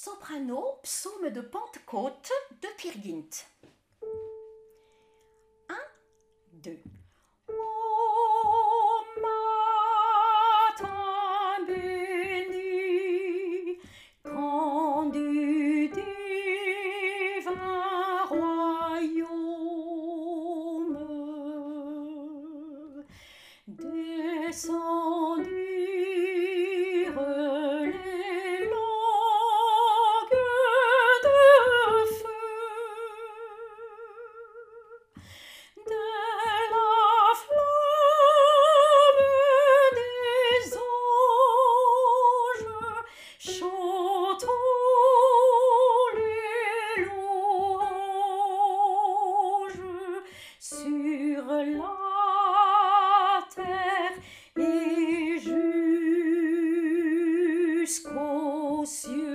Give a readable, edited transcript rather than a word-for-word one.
Soprano, psaume de Pentecôte de Peer Gynt. 1, 2. Ô matin béni, quand du divin royaume descendirent les langues de feu de la flamme des anges, chantons les louanges sur la terre et jusqu'aux cieux.